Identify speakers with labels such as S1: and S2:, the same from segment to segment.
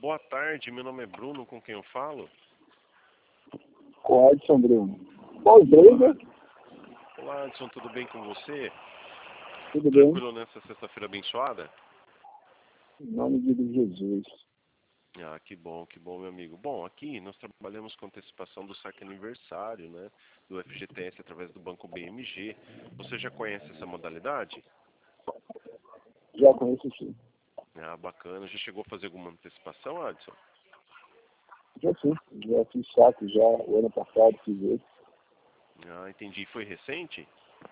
S1: Boa tarde, meu nome é Bruno, com quem eu falo?
S2: Com Edson Bruno. Bom, beleza?
S1: Olá, Edson, tudo bem com você?
S2: Tudo bem?
S1: Tranquilo nessa sexta-feira abençoada?
S2: Em nome de Jesus.
S1: Ah, que bom, meu amigo. Bom, aqui nós trabalhamos com antecipação do saque aniversário, né? Do FGTS através do Banco BMG. Você já conhece essa modalidade?
S2: Já conheço sim.
S1: Ah, bacana. Já chegou a fazer alguma antecipação, Edson?
S2: Já sim. Já fiz saque já o ano passado, fiz esse.
S1: Ah, entendi. Foi recente?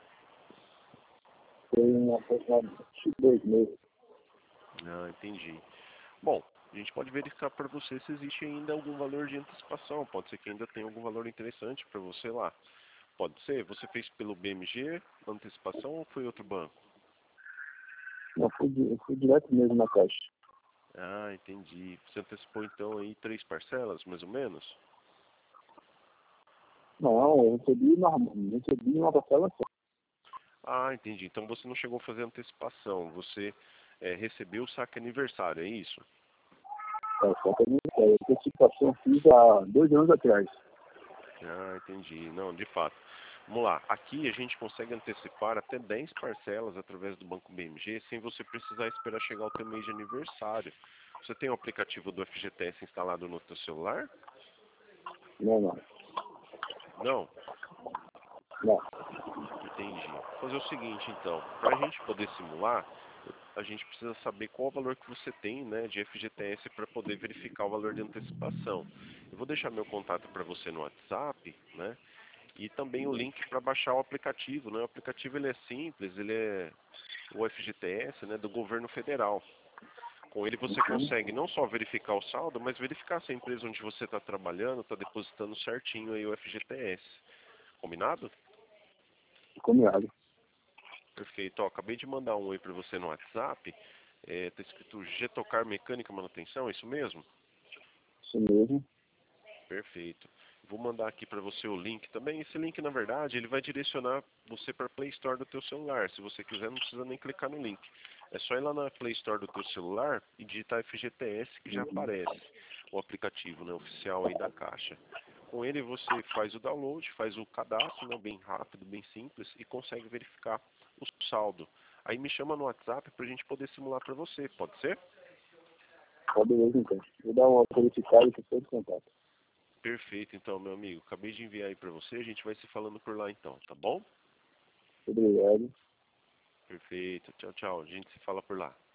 S2: Foi um aproximadamente 2 meses.
S1: Ah, entendi. Bom, a gente pode verificar para você se existe ainda algum valor de antecipação. Pode ser que ainda tenha algum valor interessante para você lá. Pode ser? Você fez pelo BMG, antecipação, ou foi outro banco?
S2: Não, eu fui direto mesmo na caixa.
S1: Ah, entendi. Você antecipou então aí 3 parcelas, mais ou menos?
S2: Não, eu recebi uma parcela só.
S1: Ah, entendi. Então você não chegou a fazer antecipação. Você recebeu o saque aniversário, é isso?
S2: Só que a antecipação eu fiz há 2 anos atrás.
S1: Ah, entendi. Não, de fato. Vamos lá. Aqui a gente consegue antecipar até 10 parcelas através do Banco BMG sem você precisar esperar chegar o teu mês de aniversário. Você tem o aplicativo do FGTS instalado no teu celular?
S2: Não.
S1: Não?
S2: Não.
S1: Entendi. Vou fazer o seguinte, então. Para a gente poder simular, a gente precisa saber qual o valor que você tem, né, de FGTS para poder verificar o valor de antecipação. Eu vou deixar meu contato para você no WhatsApp, né? E também o link para baixar o aplicativo, né? O aplicativo ele é simples, ele é o FGTS, né, do governo federal. Com ele você consegue não só verificar o saldo, mas verificar se a empresa onde você está trabalhando está depositando certinho aí o FGTS. Combinado?
S2: Combinado.
S1: Perfeito. Ó, acabei de mandar um oi para você no WhatsApp. Tá escrito Getocar Mecânica e Manutenção, é isso mesmo?
S2: Isso mesmo.
S1: Perfeito. Vou mandar aqui para você o link também. Esse link, na verdade, ele vai direcionar você para a Play Store do teu celular. Se você quiser, não precisa nem clicar no link. É só ir lá na Play Store do teu celular e digitar FGTS que já aparece o aplicativo, né, oficial aí da Caixa. Com ele você faz o download, faz o cadastro, né, bem rápido, bem simples e consegue verificar o saldo. Aí me chama no WhatsApp para a gente poder simular para você, pode ser?
S2: Tá beleza então. Vou dar uma verificada e depois de contato.
S1: Perfeito, então, meu amigo. Acabei de enviar aí para você. A gente vai se falando por lá, então, tá bom?
S2: Obrigado.
S1: Perfeito. Tchau, tchau. A gente se fala por lá.